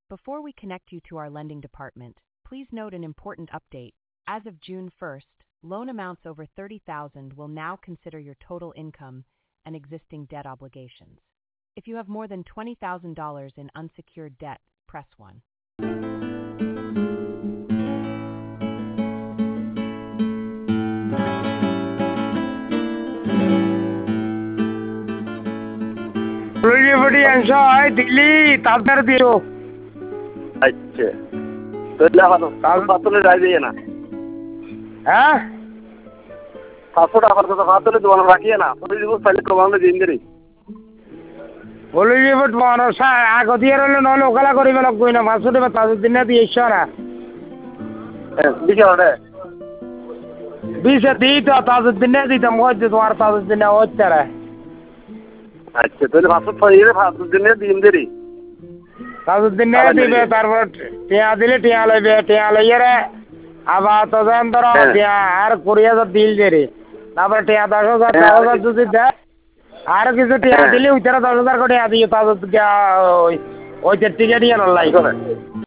Before we connect you to our lending department, please note an important update. As of June 1st, loan amounts over $30,000 will now consider your total income and existing debt obligations. If you have more than $20,000 in unsecured debt, press 1. Delhi তাদের দিও আচ্ছা তাহলে যাই দিয়ে না হ্যাঁ 700 টাকা তো হাতলে দোকান রাখিয়ে না পরে দিব তাহলে প্রমাণে দিন দেরি বলে যাব তোমার আগ দিয়ে রইলে নলে ওকালা করিবে না কই না 500 টাকা তাদের দিনে দিয়ে ইশারা বিকেলে 20 দিই তো তাদের দিনে দিতাম হয়তো তোমার তাদের দিনে হচ্ছে রে আচ্ছা তাহলে 500 পাইলে 500 দিনে দিন দেরি তাদের দিনে দিবে তারপর টিয়া দিলে টিয়া লইবে টিয়া লইয়ে রে আবার তো জান ধরো টিয়া আর 20000 দিল দেরি তারপর টিয়া 10000 যদি দেয় আর কিছু টিয়া দিলে ওইটারা 10000 করে দিয়ে তাদের ওই টিকেট নিয়ে লাই করে